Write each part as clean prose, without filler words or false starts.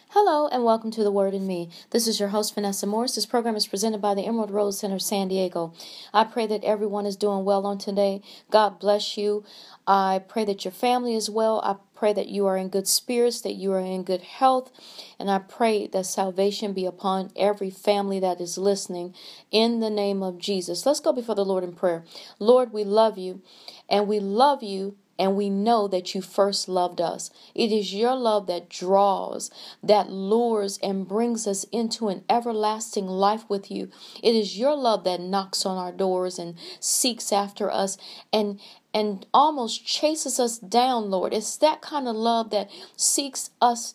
Hello and welcome to The Word in Me. This is your host, Vanessa Morris. This program is presented by the Emerald Rose Center of San Diego. I pray that everyone is doing well on today. God bless you. I pray that your family is well. I pray that you are in good spirits, that you are in good health. And I pray that salvation be upon every family that is listening in the name of Jesus. Let's go before the Lord in prayer. Lord, we love you and we love you. And we know that you first loved us. It is your love that draws, that lures and brings us into an everlasting life with you. It is your love that knocks on our doors and seeks after us and almost chases us down, Lord. It's that kind of love that seeks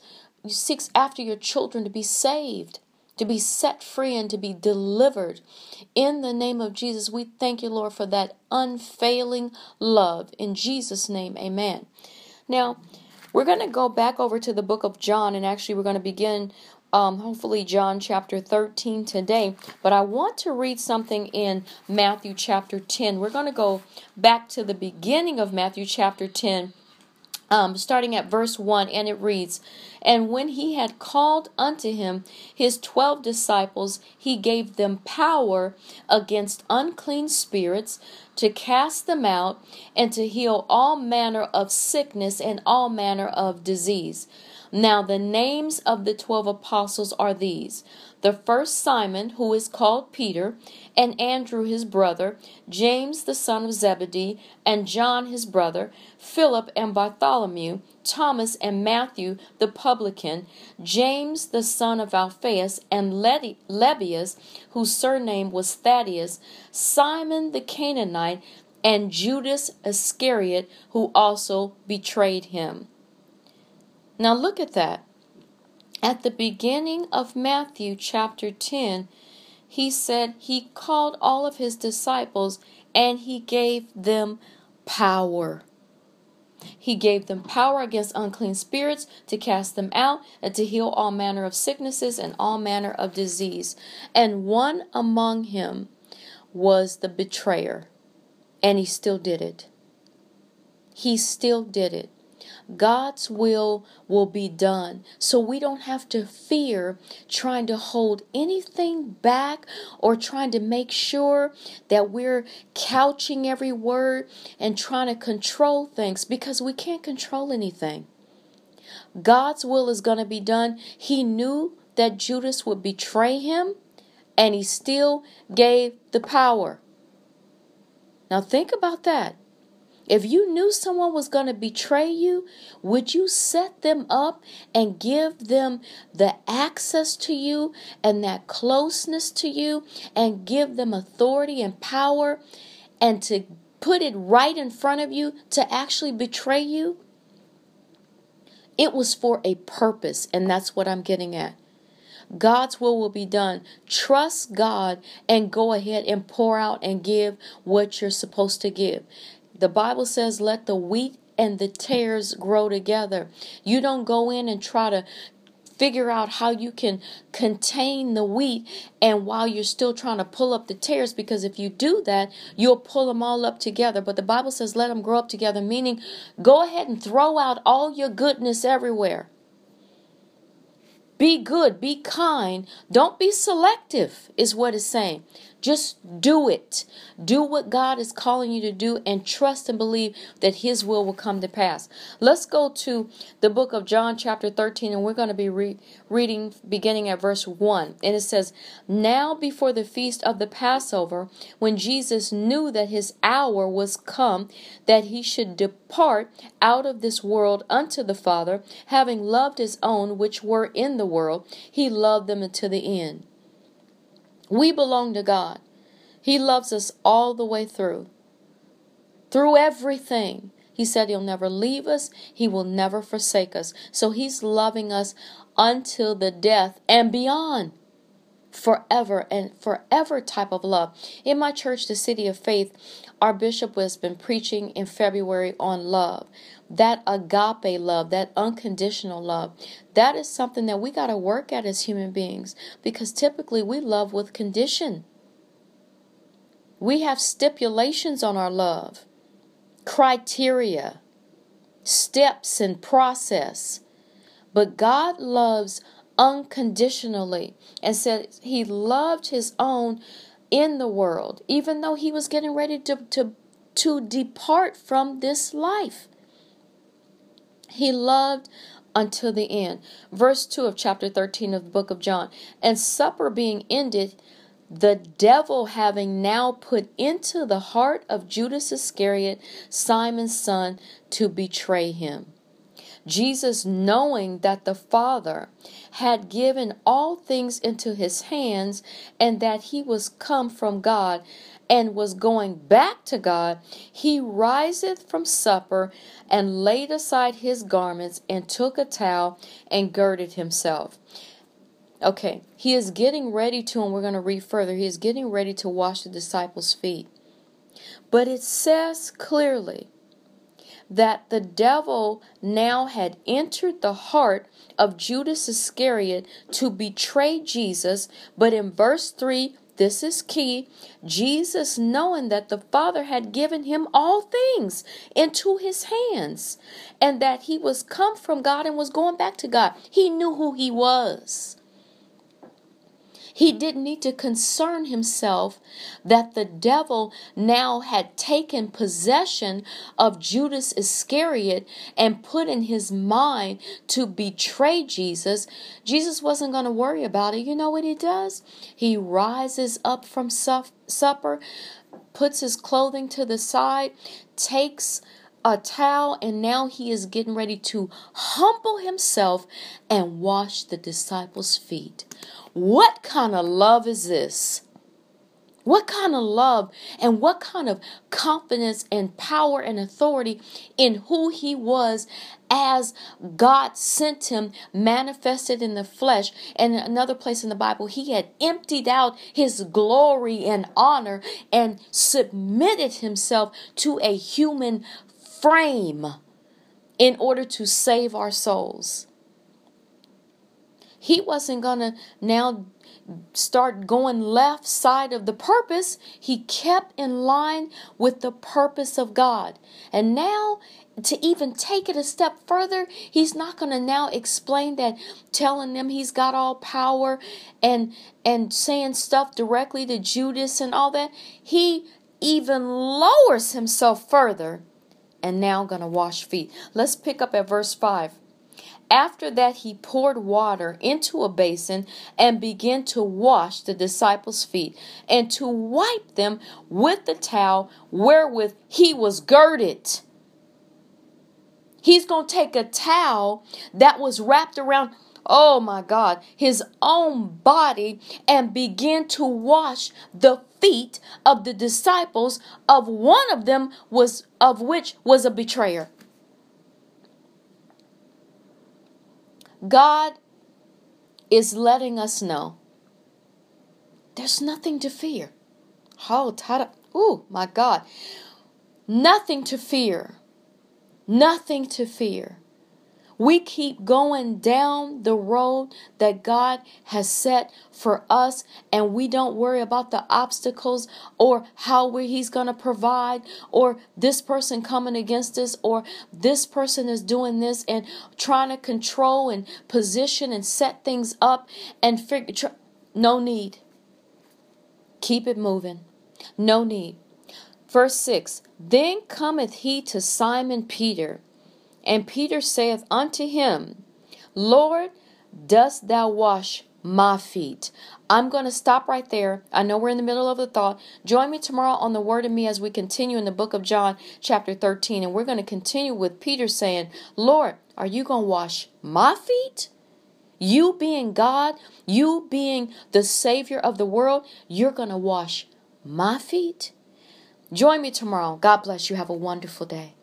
after your children to be saved, to be set free and to be delivered. In the name of Jesus, we thank you, Lord, for that unfailing love. In Jesus' name, amen. Now, we're going to go back over to the book of John, and actually we're going to begin, hopefully, John chapter 13 today. But I want to read something in Matthew chapter 10. We're going to go back to the beginning of Matthew chapter 10. Starting at verse 1, and it reads, "And when he had called unto him his 12 disciples, he gave them power against unclean spirits to cast them out and to heal all manner of sickness and all manner of disease. Now the names of the 12 apostles are these: the first Simon, who is called Peter, and Andrew his brother, James the son of Zebedee, and John his brother, Philip and Bartholomew, Thomas and Matthew the publican, James the son of Alphaeus, and Lebbaeus, whose surname was Thaddeus, Simon the Canaanite, and Judas Iscariot, who also betrayed him." Now look at that. At the beginning of Matthew chapter 10, he said he called all of his disciples and he gave them power. He gave them power against unclean spirits to cast them out and to heal all manner of sicknesses and all manner of disease. And one among him was the betrayer. And he still did it. He still did it. God's will be done. So we don't have to fear trying to hold anything back or trying to make sure that we're couching every word and trying to control things, because we can't control anything. God's will is going to be done. He knew that Judas would betray him, and he still gave the power. Now think about that. If you knew someone was going to betray you, would you set them up and give them the access to you and that closeness to you and give them authority and power and to put it right in front of you to actually betray you? It was for a purpose, and that's what I'm getting at. God's will be done. Trust God and go ahead and pour out and give what you're supposed to give. The Bible says, let the wheat and the tares grow together. You don't go in and try to figure out how you can contain the wheat and while you're still trying to pull up the tares, because if you do that, you'll pull them all up together. But the Bible says, let them grow up together, meaning go ahead and throw out all your goodness everywhere. Be good, be kind. Don't be selective, is what it's saying. Just do it. Do what God is calling you to do and trust and believe that his will come to pass. Let's go to the book of John chapter 13, and we're going to be reading beginning at verse 1. And it says, "Now before the feast of the Passover, when Jesus knew that his hour was come, that he should depart out of this world unto the Father, having loved his own which were in the world, he loved them unto the end." We belong to God. He loves us all the way through everything. He said he'll never leave us. He will never forsake us. So he's loving us until the death and beyond. Forever and forever type of love. In my church, the City of Faith, our bishop has been preaching in February on love. That agape love, that unconditional love, that is something that we got to work at as human beings, because typically we love with condition. We have stipulations on our love, criteria, steps and process. But God loves unconditionally and said he loved his own in the world, even though he was getting ready to depart from this life. He loved until the end. Verse 2 of chapter 13 of the book of John. And supper being ended, the devil having now put into the heart of Judas Iscariot, Simon's son, to betray him. Jesus, knowing that the Father had given all things into his hands, and that he was come from God and was going back to God, he riseth from supper and laid aside his garments and took a towel and girded himself. Okay, he is getting ready to, and we're going to read further, he is getting ready to wash the disciples' feet. But it says clearly that the devil now had entered the heart of Judas Iscariot to betray Jesus. But in verse 3, this is key, Jesus, knowing that the Father had given him all things into his hands, and that he was come from God and was going back to God. He knew who he was. He didn't need to concern himself that the devil now had taken possession of Judas Iscariot and put in his mind to betray Jesus. Jesus wasn't going to worry about it. You know what he does? He rises up from supper, puts his clothing to the side, takes a towel, and now he is getting ready to humble himself and wash the disciples' feet. What kind of love is this? What kind of love and what kind of confidence and power and authority in who he was as God sent him, manifested in the flesh. And another place in the Bible, he had emptied out his glory and honor and submitted himself to a human frame in order to save our souls. He wasn't going to now start going left side of the purpose. He kept in line with the purpose of God. And now, to even take it a step further, he's not going to now explain that, telling them he's got all power and saying stuff directly to Judas and all that. He even lowers himself further and now going to wash feet. Let's pick up at verse 5. After that, he poured water into a basin and began to wash the disciples' feet and to wipe them with the towel wherewith he was girded. He's going to take a towel that was wrapped around, oh my God, his own body and begin to wash the feet of the disciples, of one of them which was a betrayer. God is letting us know there's nothing to fear. Oh my God. Nothing to fear. Nothing to fear. We keep going down the road that God has set for us, and we don't worry about the obstacles or how he's going to provide, or this person coming against us, or this person is doing this and trying to control and position and set things up and figure. No need. Keep it moving. No need. Verse 6, then cometh he to Simon Peter, and Peter saith unto him, Lord, dost thou wash my feet? I'm going to stop right there. I know we're in the middle of the thought. Join me tomorrow on The Word in Me as we continue in the book of John, chapter 13. And we're going to continue with Peter saying, Lord, are you going to wash my feet? You being God, you being the Savior of the world, you're going to wash my feet? Join me tomorrow. God bless you. Have a wonderful day.